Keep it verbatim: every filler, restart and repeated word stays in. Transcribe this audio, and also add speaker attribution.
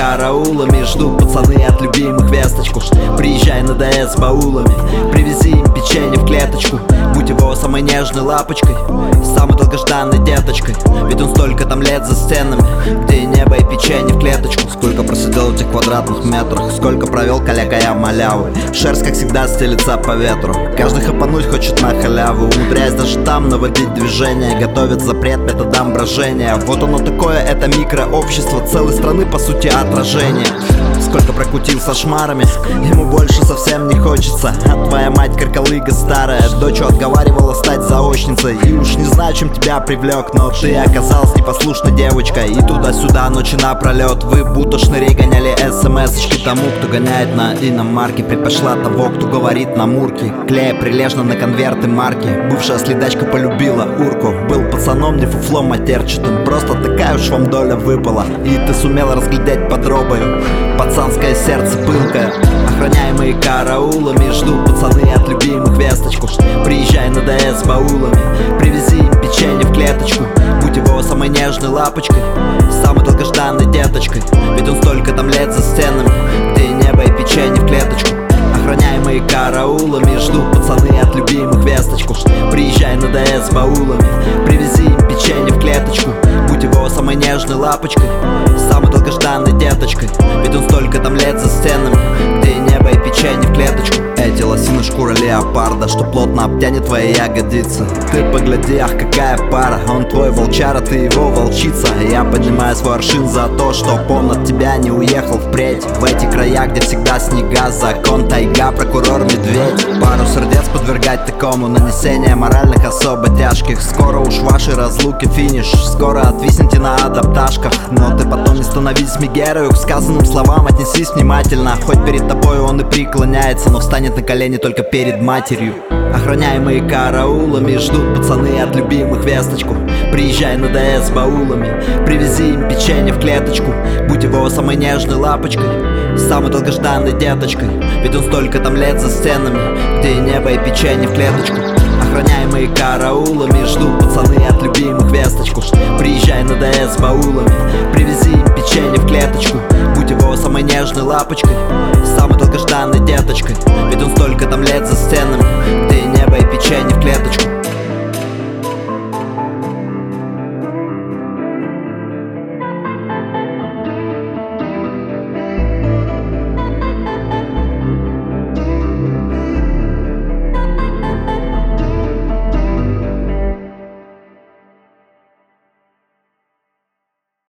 Speaker 1: караулами ждут пацаны от любимых весточку. Приезжай на ДС с баулами, привези им печенье в клеточку. Будь его самой нежной лапочкой, самой долгожданной деточкой. Ведь он столько там лет за стенами, где и небо, и печенье в клеточку. Сколько просидел в этих квадратных метрах, сколько провел калякая малявы. Шерсть, как всегда, стелится по ветру. Каждый хапануть хочет на халяву, умудряясь даже там наводить движение. Готовит запрет методам брожения. Вот оно такое, это микрообщество целой страны, по сути, отражение. Сколько прокутил со шмарами, ему больше совсем не хочется. А твоя мать каркалыга старая, дочь отговаривала стать заочницей. И уж не знаю, чем тебя привлек, но ты оказалась непослушной девочкой. И туда-сюда ночи напролет вы будто шнырей гоняли смс-очки. Тому, кто гоняет на иномарке, предпочла того, кто говорит на мурке. Клея прилежно на конверты марки. Бывшая следачка полюбила урку. Был пацаном, не фуфлом матерчатым, просто такая уж вам доля выпала. И ты сумела разглядеть под робою пацанское сердце пылкое. Охраняемые караулами ждут пацаны от любимых весточку. Приезжай на ДС с баулами, привези им печенье в клеточку. Будь его самой нежной лапочкой, самой долгожданной деточкой. Ведь он столько там лет за стенами, где и небо, и печенье в клеточку. Охраняемые караулами ждут пацаны от любимых весточку. Приезжай на ДС с баулами, привези им печенье в клеточку. Будь его самой нежной лапочкой, самой долгожданной деточкой. Ведь он столько там лет за стенами, где и небо, и печенье в клеточку. Эти лосины шкура леопарда, что плотно обтянет твои ягодицы. Ты погляди, ах, какая пара. Он твой волчара, ты его волчица. Я поднимаю свой аршин за то, чтоб он от тебя не уехал впредь. В эти края, где всегда снега, закон, тайга, прокурор, медведь. Пару сердец подвергать такому нанесение моральных особо тяжких. Скоро уж ваши разлуки финиш, скоро отвиснете на адапташках. Но ты потом не становись мегерою, к сказанным словам отнесись внимательно. Хоть перед тобой он и преклоняется, но встанет на колени только перед матерью. Охраняемые караулами ждут пацаны от любимых весточку. Приезжай на ДС с баулами, привези им печенье в клеточку. Будь его самой нежной лапочкой, самой долгожданной деточкой. Ведь он столько там лет за стенами, где и небо, и печенье в клеточку. Охраняемые караулами ждут пацаны от любимых весточку. Приезжай на ДС с баулами, привези им печенье в клеточку. Будь его самой нежной лапочкой, самой долгожданной деточкой. Ведь он столько там лет за стенами, где и небо, и печенье в клеточку.